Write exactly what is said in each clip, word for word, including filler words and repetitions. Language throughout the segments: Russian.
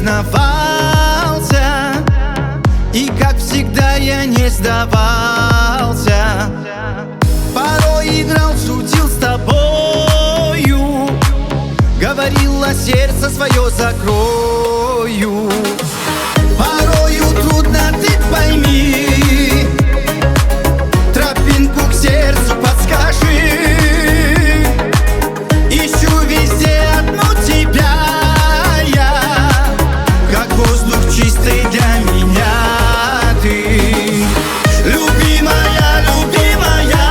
волновался, и как всегда я не сдавался. Порой играл, шутил с тобою, говорила, сердце свое закрою. Порою трудно, ты пойми, тропинку к сердцу подскажи. Ищу везде одну тебя я, как воздух чистый для меня ты. Любимая, любимая,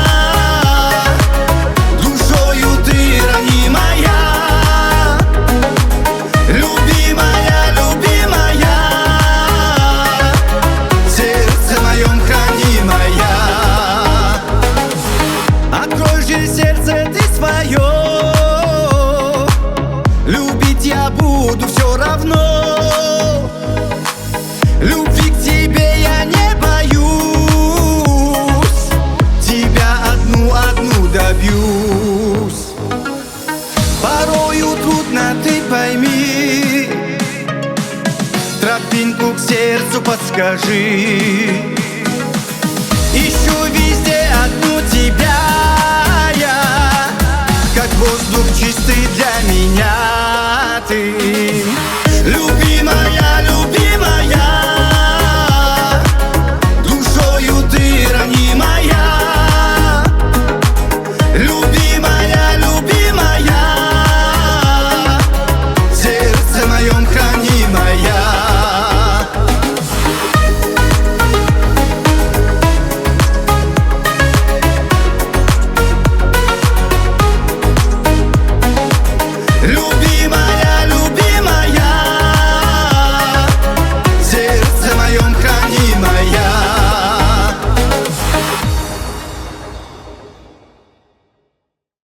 душою ты ранимая. Любимая, любимая, в сердце моем хранимая. Открой же сердце ты свое, любить я буду все равно. Любви к тебе я не боюсь, тебя одну-одну добьюсь. Порою трудно, ты пойми, тропинку к сердцу подскажи. Ищу везде одну тебя я, как воздух чистый для меня ты.